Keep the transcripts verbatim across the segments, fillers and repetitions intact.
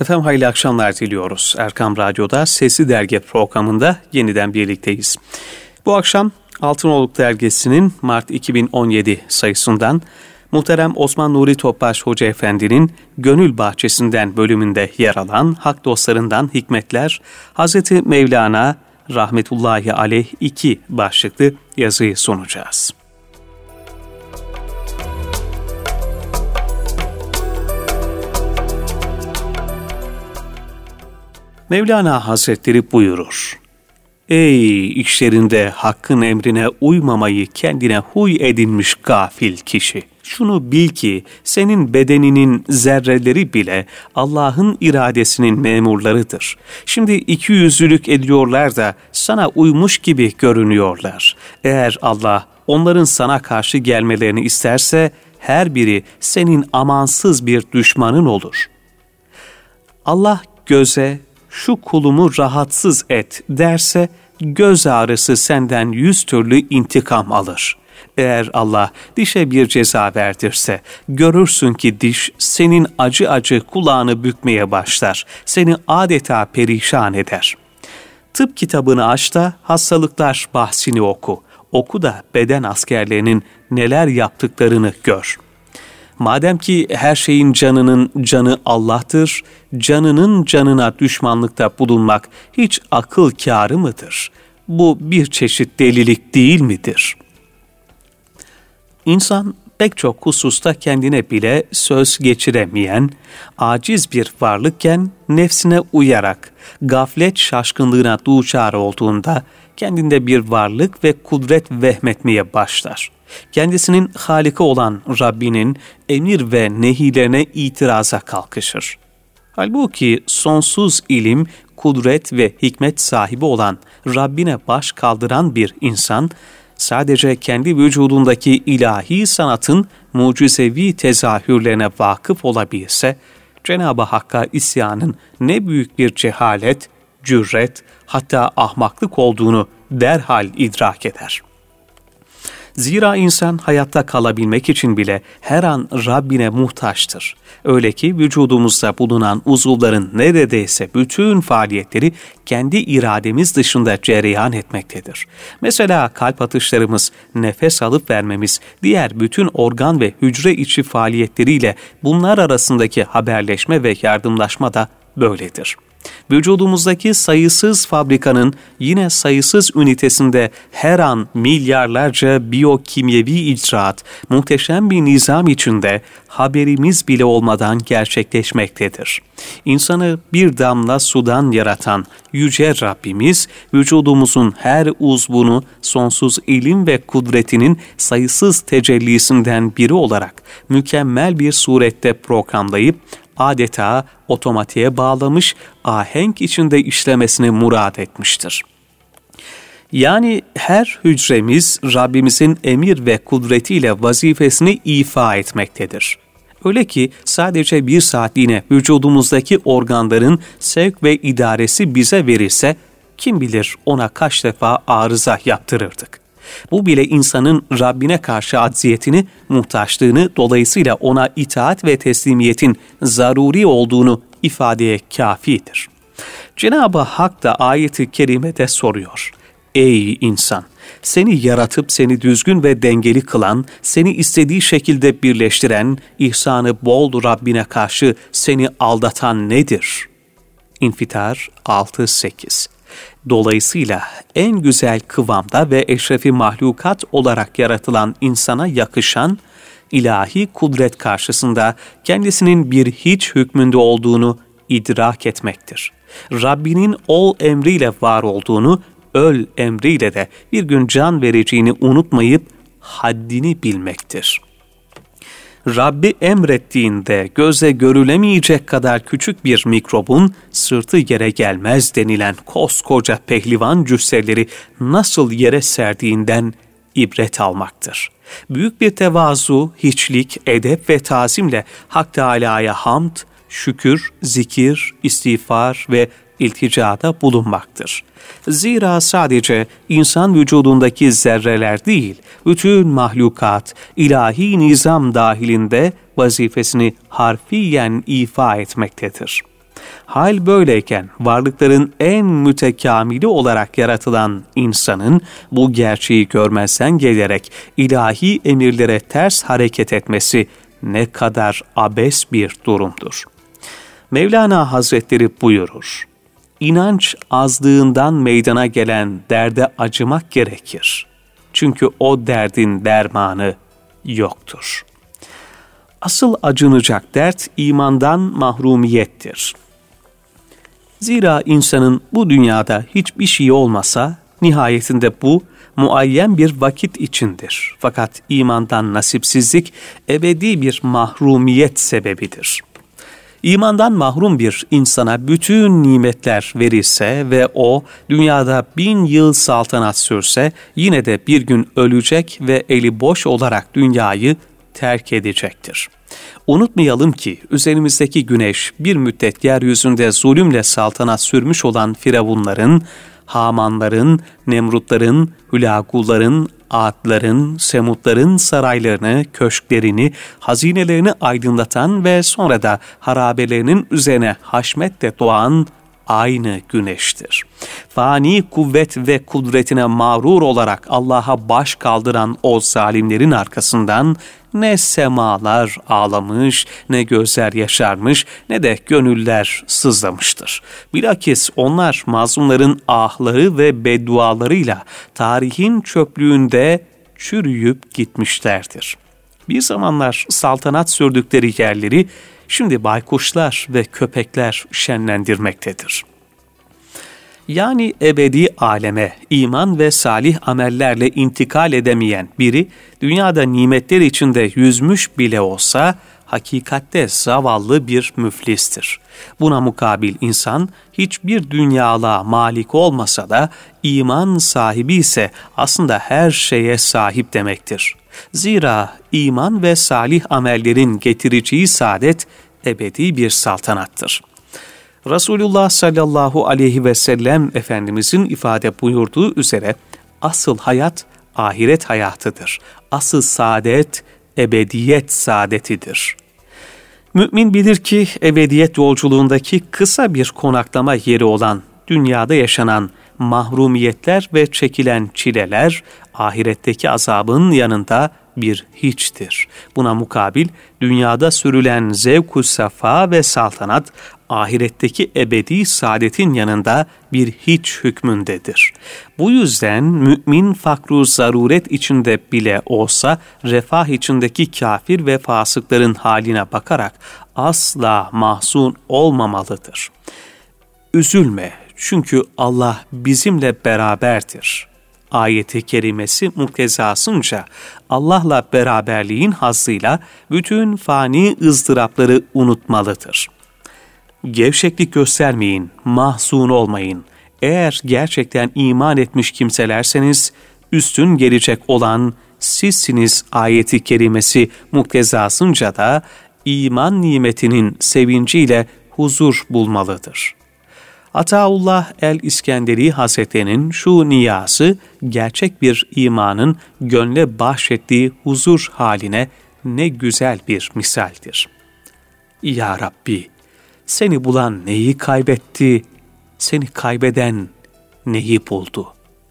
Efendim hayırlı akşamlar diliyoruz. Erkam Radyo'da Sesli Dergi programında yeniden birlikteyiz. Bu akşam Altınoluk Dergisi'nin Mart iki bin on yedi sayısından muhterem Osman Nuri Topbaş Hoca Efendi'nin Gönül Bahçesinden bölümünde yer alan Hak Dostlarından Hikmetler, Hazreti Mevlana Rahmetullahi Aleyh iki başlıklı yazıyı sunacağız. Mevlana Hazretleri buyurur: Ey işlerinde Hakk'ın emrine uymamayı kendine huy edinmiş gafil kişi! Şunu bil ki senin bedeninin zerreleri bile Allah'ın iradesinin memurlarıdır. Şimdi iki yüzlülük ediyorlar da sana uymuş gibi görünüyorlar. Eğer Allah onların sana karşı gelmelerini isterse her biri senin amansız bir düşmanın olur. Allah göze şu kulumu rahatsız et derse göz ağrısı senden yüz türlü intikam alır. Eğer Allah dişe bir ceza verdirse görürsün ki diş senin acı acı kulağını bükmeye başlar. Seni adeta perişan eder. Tıp kitabını aç da hastalıklar bahsini oku. Oku da beden askerlerinin neler yaptıklarını gör. Madem ki her şeyin canının canı Allah'tır, canının canına düşmanlıkta bulunmak hiç akıl kârı mıdır? Bu bir çeşit delilik değil midir? İnsan pek çok hususta kendine bile söz geçiremeyen, aciz bir varlıkken nefsine uyarak gaflet şaşkınlığına duçar olduğunda kendinde bir varlık ve kudret vehmetmeye başlar. Kendisinin Haliki olan Rabbinin emir ve nehilerine itiraza kalkışır. Halbuki sonsuz ilim, kudret ve hikmet sahibi olan Rabbine baş kaldıran bir insan, sadece kendi vücudundaki ilahi sanatın mucizevi tezahürlerine vakıf olabilse, Cenab-ı Hakk'a isyanın ne büyük bir cehalet, cüret, hatta ahmaklık olduğunu derhal idrak eder. Zira insan hayatta kalabilmek için bile her an Rabbine muhtaçtır. Öyle ki vücudumuzda bulunan uzuvların neredeyse bütün faaliyetleri kendi irademiz dışında cereyan etmektedir. Mesela kalp atışlarımız, nefes alıp vermemiz, diğer bütün organ ve hücre içi faaliyetleriyle bunlar arasındaki haberleşme ve yardımlaşma da böyledir. Vücudumuzdaki sayısız fabrikanın yine sayısız ünitesinde her an milyarlarca biyokimyevi icraat, muhteşem bir nizam içinde haberimiz bile olmadan gerçekleşmektedir. İnsanı bir damla sudan yaratan Yüce Rabbimiz, vücudumuzun her uzvunu sonsuz ilim ve kudretinin sayısız tecellisinden biri olarak mükemmel bir surette programlayıp, adeta otomatiğe bağlamış, ahenk içinde işlemesini murad etmiştir. Yani her hücremiz Rabbimizin emir ve kudretiyle vazifesini ifa etmektedir. Öyle ki sadece bir saatliğine vücudumuzdaki organların sevk ve idaresi bize verilse, kim bilir ona kaç defa arıza yaptırırdık. Bu bile insanın Rabbine karşı acziyetini, muhtaçlığını, dolayısıyla ona itaat ve teslimiyetin zaruri olduğunu ifadeye kâfidir. Cenab-ı Hak da ayet-i kerimede soruyor: Ey insan! Seni yaratıp seni düzgün ve dengeli kılan, seni istediği şekilde birleştiren, ihsanı bol Rabbine karşı seni aldatan nedir? İnfitar altı sekiz. Dolayısıyla en güzel kıvamda ve eşrefi mahlukat olarak yaratılan insana yakışan, ilahi kudret karşısında kendisinin bir hiç hükmünde olduğunu idrak etmektir. Rabbinin ol emriyle var olduğunu, öl emriyle de bir gün can vereceğini unutmayıp haddini bilmektir. Rabbi emrettiğinde göze görülemeyecek kadar küçük bir mikrobun sırtı yere gelmez denilen koskoca pehlivan cüsseleri nasıl yere serdiğinden ibret almaktır. Büyük bir tevazu, hiçlik, edep ve tazimle Hak Teâlâ'ya hamd, şükür, zikir, istiğfar ve ilticada bulunmaktır. Zira sadece insan vücudundaki zerreler değil, bütün mahlukat, ilahi nizam dahilinde vazifesini harfiyen ifa etmektedir. Hal böyleyken varlıkların en mütekamili olarak yaratılan insanın bu gerçeği görmezden gelerek ilahi emirlere ters hareket etmesi ne kadar abes bir durumdur. Mevlana Hazretleri buyurur, İnanç azlığından meydana gelen derde acımak gerekir. Çünkü o derdin dermanı yoktur. Asıl acınacak dert imandan mahrumiyettir. Zira insanın bu dünyada hiçbir şey olmasa, nihayetinde bu muayyen bir vakit içindir. Fakat imandan nasipsizlik ebedi bir mahrumiyet sebebidir. İmandan mahrum bir insana bütün nimetler verilse ve o dünyada bin yıl saltanat sürse yine de bir gün ölecek ve eli boş olarak dünyayı terk edecektir. Unutmayalım ki üzerimizdeki güneş bir müddet yeryüzünde zulümle saltanat sürmüş olan firavunların, Hamanların, Nemrutların, Hülagulların, Adların, Semutların saraylarını, köşklerini, hazinelerini aydınlatan ve sonra da harabelerinin üzerine haşmetle doğan aynı güneştir. Fani kuvvet ve kudretine mağrur olarak Allah'a baş kaldıran o zalimlerin arkasından ne semalar ağlamış, ne gözler yaşarmış, ne de gönüller sızlamıştır. Bilakis onlar mazlumların ahları ve beddualarıyla tarihin çöplüğünde çürüyüp gitmişlerdir. Bir zamanlar saltanat sürdükleri yerleri şimdi baykuşlar ve köpekler şenlendirmektedir. Yani ebedi aleme iman ve salih amellerle intikal edemeyen biri, dünyada nimetler içinde yüzmüş bile olsa, hakikatte zavallı bir müflistir. Buna mukabil insan, hiçbir dünyalığa malik olmasa da, iman sahibi ise aslında her şeye sahip demektir. Zira iman ve salih amellerin getireceği saadet, ebedi bir saltanattır. Resulullah sallallahu aleyhi ve sellem Efendimizin ifade buyurduğu üzere asıl hayat ahiret hayatıdır. Asıl saadet ebediyet saadetidir. Mümin bilir ki ebediyet yolculuğundaki kısa bir konaklama yeri olan dünyada yaşanan mahrumiyetler ve çekilen çileler ahiretteki azabın yanında bir hiçtir. Buna mukabil dünyada sürülen zevk-ü safa ve saltanat ahiretteki ebedi saadetin yanında bir hiç hükmündedir. Bu yüzden mümin fakru zaruret içinde bile olsa refah içindeki kafir ve fasıkların haline bakarak asla mahzun olmamalıdır. Üzülme çünkü Allah bizimle beraberdir. Ayeti kerimesi muktezasınca Allah'la beraberliğin hazzıyla bütün fani ızdırapları unutmalıdır. Gevşeklik göstermeyin, mahzun olmayın. Eğer gerçekten iman etmiş kimselerseniz, üstün gelecek olan sizsiniz ayeti kerimesi muktezasınca da iman nimetinin sevinciyle huzur bulmalıdır. Ataullah el-İskenderi Hazretleri'nin şu niyazı, gerçek bir imanın gönle bahşettiği huzur haline ne güzel bir misaldir. Ya Rabbi, seni bulan neyi kaybetti, seni kaybeden neyi buldu?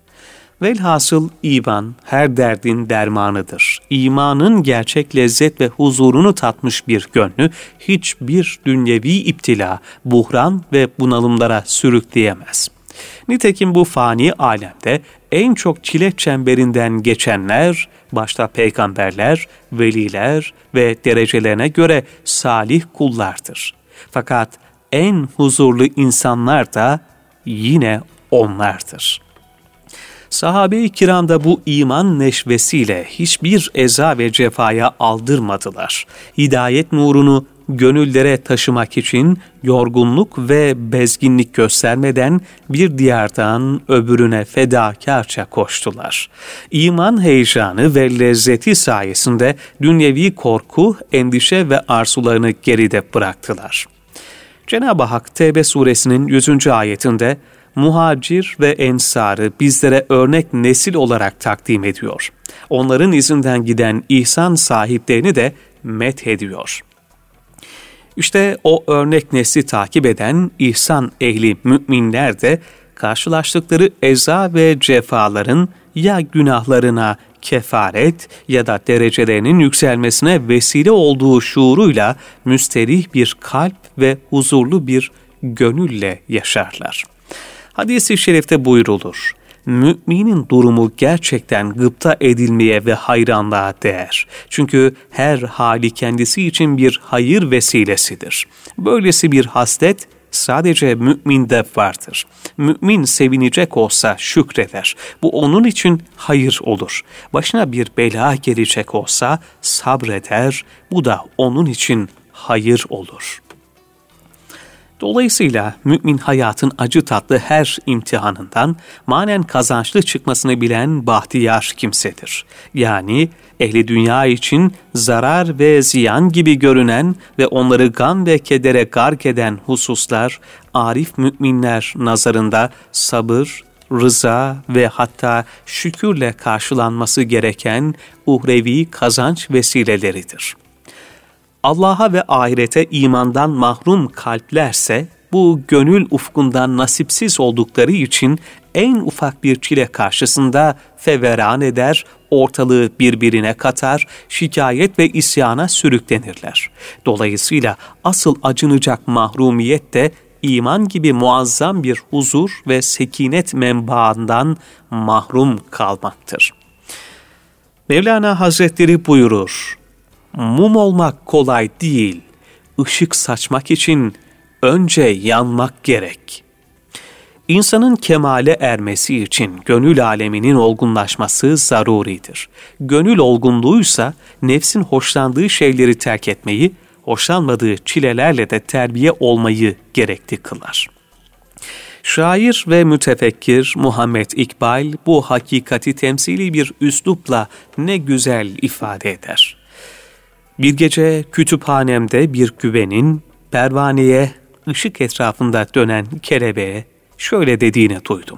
Velhasıl iman her derdin dermanıdır. İmanın gerçek lezzet ve huzurunu tatmış bir gönlü hiçbir dünyevi iptila, buhran ve bunalımlara sürükleyemez. Nitekim bu fani alemde en çok çile çemberinden geçenler, başta peygamberler, veliler ve derecelerine göre salih kullardır. Fakat en huzurlu insanlar da yine onlardır. Sahabe-i kiram da bu iman neşvesiyle hiçbir eza ve cefaya aldırmadılar. Hidayet nurunu gönüllere taşımak için yorgunluk ve bezginlik göstermeden bir diyardan öbürüne fedakarca koştular. İman heyecanı ve lezzeti sayesinde dünyevi korku, endişe ve arzularını geride bıraktılar. Cenab-ı Hak Tevbe suresinin yüzüncü ayetinde muhacir ve ensarı bizlere örnek nesil olarak takdim ediyor. Onların izinden giden ihsan sahiplerini de methediyor. İşte o örnek nesli takip eden ihsan ehli müminler de karşılaştıkları eza ve cefaların ya günahlarına kefaret ya da derecelerinin yükselmesine vesile olduğu şuuruyla müsterih bir kalp ve huzurlu bir gönülle yaşarlar. Hadis-i şerifte buyrulur: müminin durumu gerçekten gıpta edilmeye ve hayranlığa değer. Çünkü her hali kendisi için bir hayır vesilesidir. Böylesi bir haslet sadece müminde vardır. Mümin sevinecek olsa şükreder. Bu onun için hayır olur. Başına bir bela gelecek olsa sabreder. Bu da onun için hayır olur. Dolayısıyla mümin hayatın acı tatlı her imtihanından manen kazançlı çıkmasını bilen bahtiyar kimsedir. Yani ehli dünya için zarar ve ziyan gibi görünen ve onları gam ve kedere gark eden hususlar, arif müminler nazarında sabır, rıza ve hatta şükürle karşılanması gereken uhrevi kazanç vesileleridir. Allah'a ve ahirete imandan mahrum kalplerse bu gönül ufkundan nasipsiz oldukları için en ufak bir çile karşısında feveran eder, ortalığı birbirine katar, şikayet ve isyana sürüklenirler. Dolayısıyla asıl acınacak mahrumiyet de iman gibi muazzam bir huzur ve sekinet menbaından mahrum kalmaktır. Mevlana Hazretleri buyurur: mum olmak kolay değil, ışık saçmak için önce yanmak gerek. İnsanın kemale ermesi için gönül aleminin olgunlaşması zaruridir. Gönül olgunluğuysa nefsin hoşlandığı şeyleri terk etmeyi, hoşlanmadığı çilelerle de terbiye olmayı gerekli kılar. Şair ve mütefekkir Muhammed İkbal bu hakikati temsili bir üslupla ne güzel ifade eder. Bir gece kütüphanemde bir güvenin pervaneye, ışık etrafında dönen kelebeğe şöyle dediğini duydum.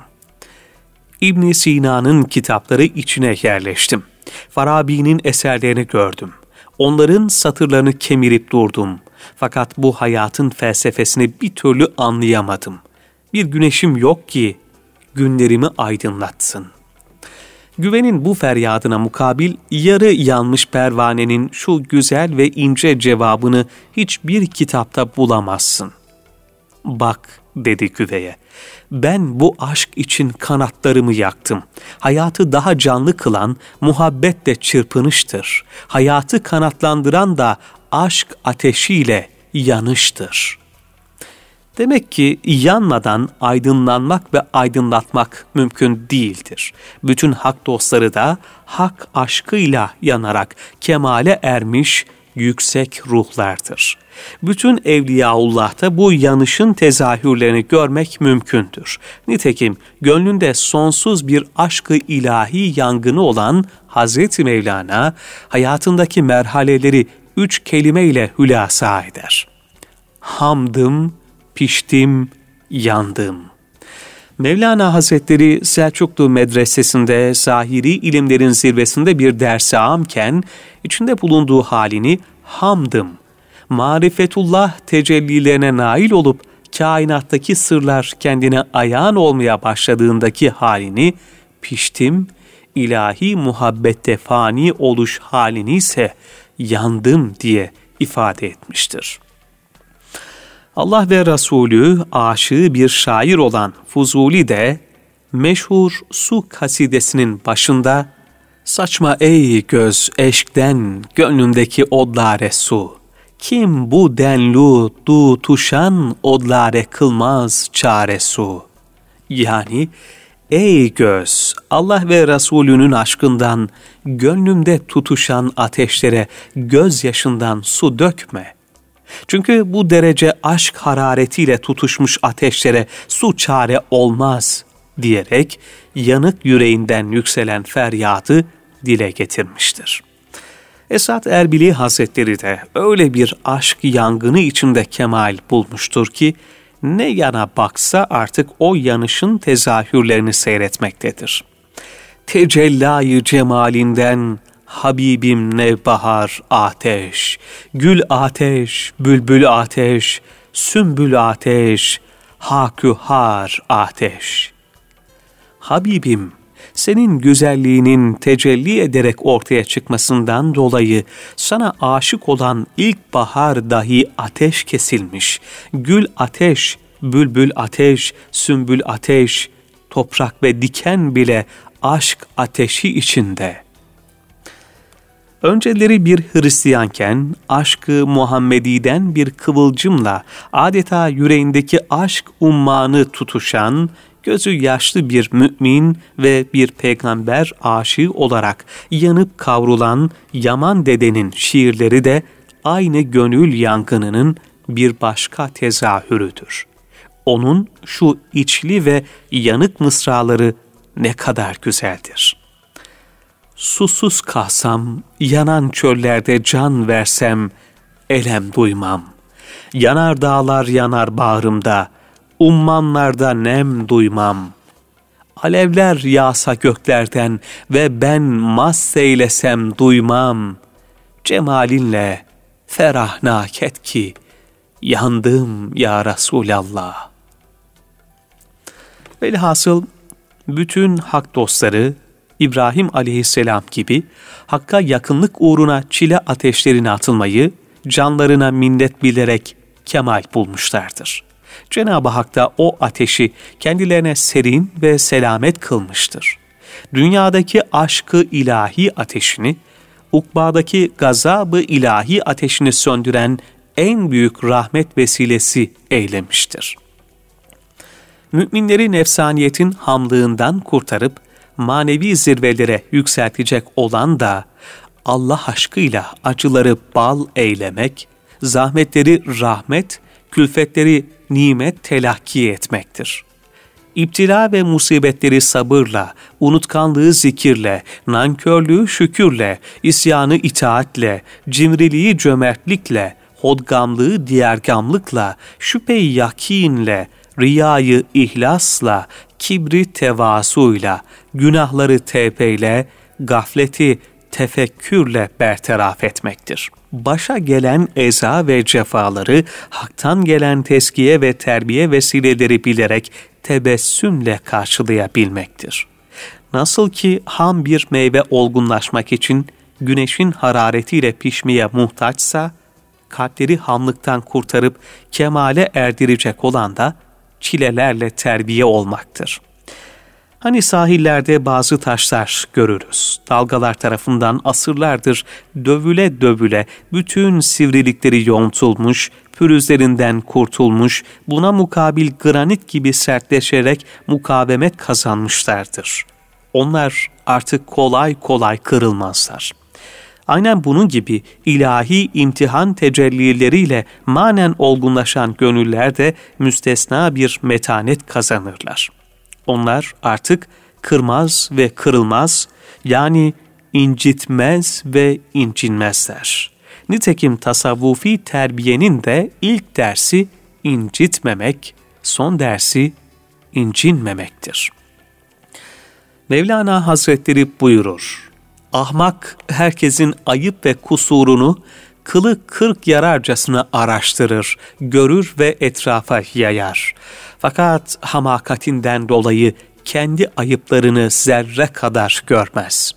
İbn Sina'nın kitapları içine yerleştim. Farabi'nin eserlerini gördüm. Onların satırlarını kemirip durdum. Fakat bu hayatın felsefesini bir türlü anlayamadım. Bir güneşim yok ki günlerimi aydınlatsın. Güvenin bu feryadına mukabil yarı yanmış pervanenin şu güzel ve ince cevabını hiçbir kitapta bulamazsın. Bak, dedi güveye, ben bu aşk için kanatlarımı yaktım. Hayatı daha canlı kılan muhabbetle çırpınıştır. Hayatı kanatlandıran da aşk ateşiyle yanıştır. Demek ki yanmadan aydınlanmak ve aydınlatmak mümkün değildir. Bütün hak dostları da hak aşkıyla yanarak kemale ermiş yüksek ruhlardır. Bütün Evliyaullah'ta bu yanışın tezahürlerini görmek mümkündür. Nitekim gönlünde sonsuz bir aşkı ilahi yangını olan Hazreti Mevlana, hayatındaki merhaleleri üç kelimeyle hülasa eder. Hamdım, piştim, yandım. Mevlana Hazretleri Selçuklu medresesinde zahiri ilimlerin zirvesinde bir ders-i amken içinde bulunduğu halini hamdım, marifetullah tecellilerine nail olup kainattaki sırlar kendine ayağın olmaya başladığındaki halini piştim, ilahi muhabbette fani oluş halini ise yandım diye ifade etmiştir. Allah ve Resulü aşığı bir şair olan Fuzuli de meşhur Su kasidesinin başında "Saçma ey göz eşkten gönlümdeki odlare su, kim bu denlu du tuşan odlare kılmaz çare su." Yani ey göz, Allah ve Resulünün aşkından gönlümde tutuşan ateşlere gözyaşından su dökme. Çünkü bu derece aşk hararetiyle tutuşmuş ateşlere su çare olmaz diyerek yanık yüreğinden yükselen feryadı dile getirmiştir. Esad Erbili Hazretleri de öyle bir aşk yangını içinde kemal bulmuştur ki ne yana baksa artık o yanışın tezahürlerini seyretmektedir. Tecellayı cemalinden Habibim nevbahar ateş, gül ateş, bülbül ateş, sümbül ateş, hakühar ateş. Habibim, senin güzelliğinin tecelli ederek ortaya çıkmasından dolayı sana aşık olan ilkbahar dahi ateş kesilmiş. Gül ateş, bülbül ateş, sümbül ateş, toprak ve diken bile aşk ateşi içinde. Önceleri bir Hristiyanken aşkı Muhammedi'den bir kıvılcımla adeta yüreğindeki aşk ummanı tutuşan, gözü yaşlı bir mümin ve bir peygamber aşığı olarak yanıp kavrulan Yaman Dede'nin şiirleri de aynı gönül yangınının bir başka tezahürüdür. Onun şu içli ve yanık mısraları ne kadar güzeldir. Susuz kalsam, yanan çöllerde can versem, elem duymam. Yanar dağlar yanar bağrımda, ummanlarda nem duymam. Alevler yağsa göklerden ve ben mast eylesem duymam. Cemalinle ferahnak et ki, yandım ya Resulallah. Velhasıl bütün hak dostları, İbrahim aleyhisselam gibi Hakk'a yakınlık uğruna çile ateşlerine atılmayı, canlarına minnet bilerek kemal bulmuşlardır. Cenab-ı Hak da o ateşi kendilerine serin ve selamet kılmıştır. Dünyadaki aşkı ilahi ateşini, ukbadaki gazabı ilahi ateşini söndüren en büyük rahmet vesilesi eylemiştir. Müminleri nefsaniyetin hamlığından kurtarıp, manevi zirvelere yükseltecek olan da Allah aşkıyla acıları bal eylemek, zahmetleri rahmet, külfetleri nimet telakki etmektir. İptila ve musibetleri sabırla, unutkanlığı zikirle, nankörlüğü şükürle, isyanı itaatle, cimriliği cömertlikle, hodgamlığı diğergamlıkla, şüphe-i yakinle, riyayı ihlasla, kibri tevazuyla, günahları tevbeyle, gafleti tefekkürle bertaraf etmektir. Başa gelen eza ve cefaları, haktan gelen teskiye ve terbiye vesileleri bilerek tebessümle karşılayabilmektir. Nasıl ki ham bir meyve olgunlaşmak için güneşin hararetiyle pişmeye muhtaçsa, kalpleri hamlıktan kurtarıp kemale erdirecek olan da çilelerle terbiye olmaktır. Hani sahillerde bazı taşlar görürüz. Dalgalar tarafından asırlardır dövüle dövüle bütün sivrilikleri yontulmuş, pürüzlerinden kurtulmuş, buna mukabil granit gibi sertleşerek mukavemet kazanmışlardır. Onlar artık kolay kolay kırılmazlar. Aynen bunun gibi ilahi imtihan tecellileriyle manen olgunlaşan gönüller de müstesna bir metanet kazanırlar. Onlar artık kırmaz ve kırılmaz, yani incitmez ve incinmezler. Nitekim tasavvufi terbiyenin de ilk dersi incitmemek, son dersi incinmemektir. Mevlana Hazretleri buyurur, ahmak herkesin ayıp ve kusurunu kılı kırk yararcasına araştırır, görür ve etrafa yayar. Fakat hamakatinden dolayı kendi ayıplarını zerre kadar görmez.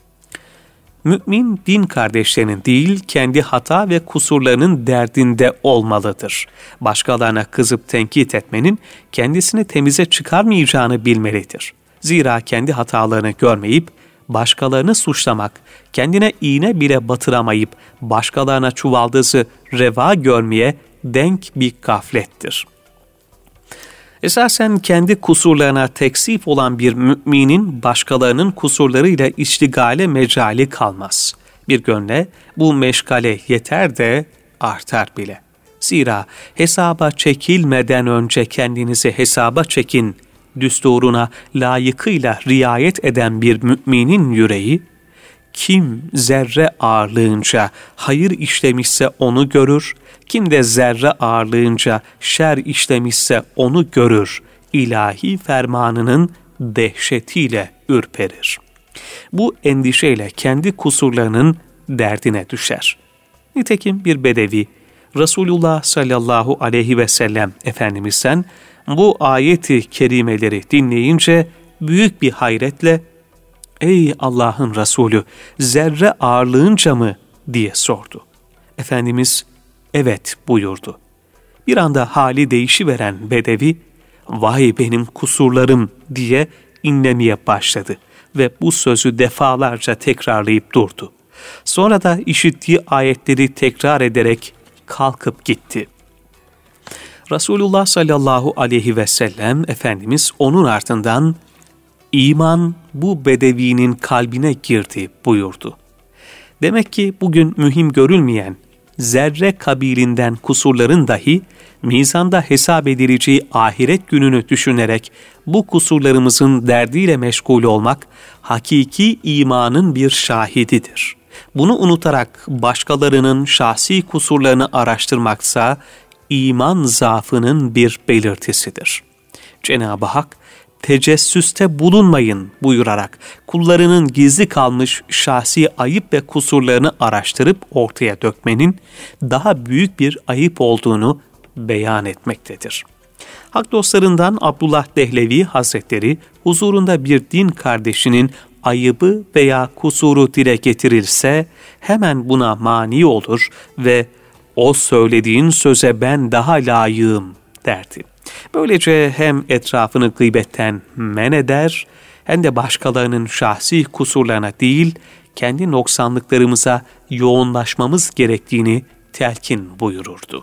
Mümin din kardeşlerinin değil, kendi hata ve kusurlarının derdinde olmalıdır. Başkalarına kızıp tenkit etmenin kendisini temize çıkarmayacağını bilmelidir. Zira kendi hatalarını görmeyip, başkalarını suçlamak, kendine iğne bile batıramayıp başkalarına çuvaldızı reva görmeye denk bir gaflettir. Esasen kendi kusurlarına teksif olan bir müminin başkalarının kusurlarıyla iştigale mecali kalmaz. Bir gönle bu meşgale yeter de artar bile. Zira hesaba çekilmeden önce kendinizi hesaba çekin düsturuna layıkıyla riayet eden bir müminin yüreği, kim zerre ağırlığınca hayır işlemişse onu görür, kim de zerre ağırlığınca şer işlemişse onu görür, ilahi fermanının dehşetiyle ürperir. Bu endişeyle kendi kusurlarının derdine düşer. Nitekim bir bedevi, Resulullah sallallahu aleyhi ve sellem Efendimiz'den bu ayeti kerimeleri dinleyince büyük bir hayretle, "Ey Allah'ın Resulü, zerre ağırlığınca mı?" diye sordu. Efendimiz, "Evet" buyurdu. Bir anda hali değişiveren bedevi, "Vay benim kusurlarım" diye inlemeye başladı ve bu sözü defalarca tekrarlayıp durdu. Sonra da işittiği ayetleri tekrar ederek kalkıp gitti. Resulullah sallallahu aleyhi ve sellem Efendimiz onun ardından, "İman bu bedevinin kalbine girdi" buyurdu. Demek ki bugün mühim görülmeyen zerre kabilinden kusurların dahi mizanda hesap edileceği ahiret gününü düşünerek bu kusurlarımızın derdiyle meşgul olmak hakiki imanın bir şahididir. Bunu unutarak başkalarının şahsi kusurlarını araştırmaksa iman zaafının bir belirtisidir. Cenab-ı Hak, "Tecessüste bulunmayın" buyurarak kullarının gizli kalmış şahsi ayıp ve kusurlarını araştırıp ortaya dökmenin daha büyük bir ayıp olduğunu beyan etmektedir. Hak dostlarından Abdullah Dehlevi Hazretleri huzurunda bir din kardeşinin ayıbı veya kusuru dile getirilse hemen buna mani olur ve "O söylediğin söze ben daha layığım" derdi. Böylece hem etrafını gıybetten men eder, hem de başkalarının şahsi kusurlarına değil, kendi noksanlıklarımıza yoğunlaşmamız gerektiğini telkin buyururdu.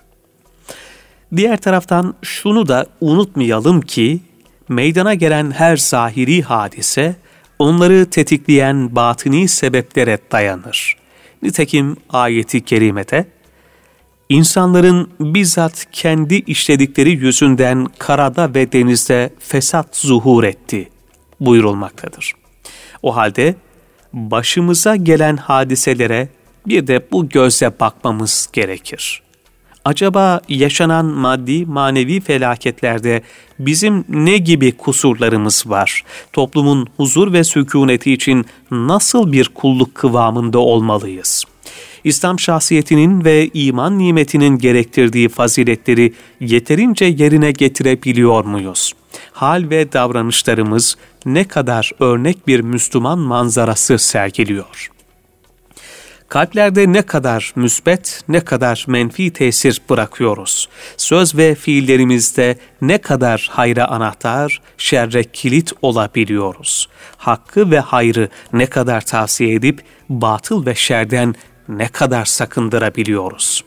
Diğer taraftan şunu da unutmayalım ki, meydana gelen her zahiri hadise, onları tetikleyen batini sebeplere dayanır. Nitekim ayeti kerimede, "İnsanların bizzat kendi işledikleri yüzünden karada ve denizde fesat zuhur etti" buyurulmaktadır. O halde başımıza gelen hadiselere bir de bu gözle bakmamız gerekir. Acaba yaşanan maddi manevi felaketlerde bizim ne gibi kusurlarımız var? Toplumun huzur ve sükuneti için nasıl bir kulluk kıvamında olmalıyız? İslam şahsiyetinin ve iman nimetinin gerektirdiği faziletleri yeterince yerine getirebiliyor muyuz? Hal ve davranışlarımız ne kadar örnek bir Müslüman manzarası sergiliyor? Kalplerde ne kadar müsbet, ne kadar menfi tesir bırakıyoruz? Söz ve fiillerimizde ne kadar hayra anahtar, şerre kilit olabiliyoruz? Hakkı ve hayrı ne kadar tavsiye edip, batıl ve şerden ne kadar sakındırabiliyoruz?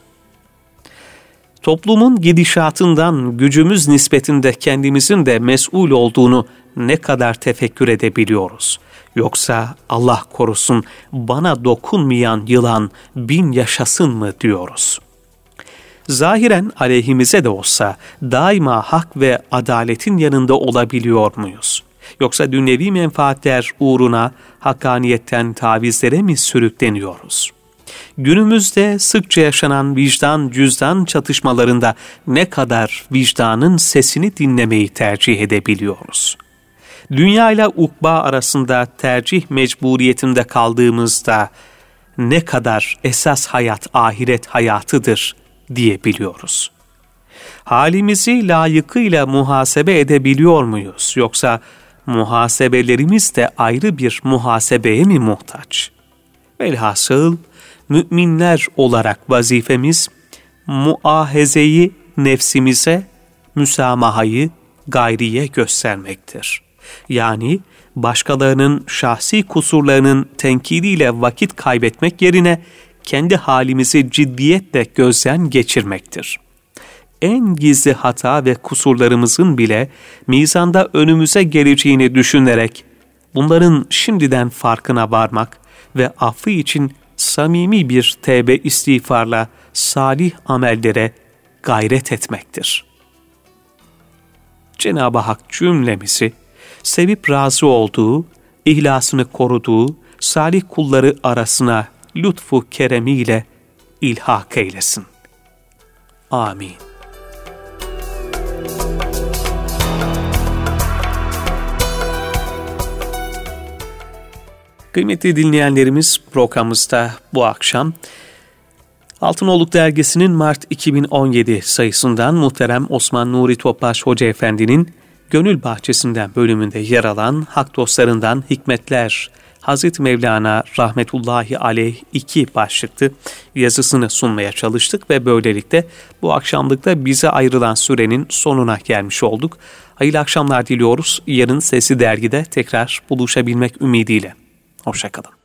Toplumun gidişatından gücümüz nispetinde kendimizin de mesul olduğunu ne kadar tefekkür edebiliyoruz? Yoksa Allah korusun bana dokunmayan yılan bin yaşasın mı diyoruz? Zahiren aleyhimize de olsa daima hak ve adaletin yanında olabiliyor muyuz? Yoksa dünyevi menfaatler uğruna hakkaniyetten tavizlere mi sürükleniyoruz? Günümüzde sıkça yaşanan vicdan cüzdan çatışmalarında ne kadar vicdanın sesini dinlemeyi tercih edebiliyoruz? Dünya ile ukba arasında tercih mecburiyetinde kaldığımızda ne kadar esas hayat ahiret hayatıdır diyebiliyoruz? Halimizi layıkıyla muhasebe edebiliyor muyuz? Yoksa muhasebelerimiz de ayrı bir muhasebeye mi muhtaç? Velhasıl müminler olarak vazifemiz muahezeyi nefsimize, müsamahayı gayriye göstermektir. Yani başkalarının şahsi kusurlarının tenkidiyle vakit kaybetmek yerine kendi halimizi ciddiyetle gözden geçirmektir. En gizli hata ve kusurlarımızın bile mizanda önümüze geleceğini düşünerek bunların şimdiden farkına varmak ve affı için samimi bir tevbe istiğfarla salih amellere gayret etmektir. Cenab-ı Hak cümlemizi sevip razı olduğu, ihlasını koruduğu salih kulları arasına lütfu keremiyle ilhak eylesin. Amin. Kıymetli dinleyenlerimiz, programımızda bu akşam Altınoluk Dergisi'nin Mart iki bin on yedi sayısından muhterem Osman Nuri Topbaş Hoca Efendi'nin Gönül Bahçesinden bölümünde yer alan Hak Dostlarından Hikmetler, Hazreti Mevlana Rahmetullahi Aleyh iki başlıklı yazısını sunmaya çalıştık ve böylelikle bu akşamlıkta bize ayrılan sürenin sonuna gelmiş olduk. Hayırlı akşamlar diliyoruz. Yarın Sesli Dergi'de tekrar buluşabilmek ümidiyle. Hoşça kalın.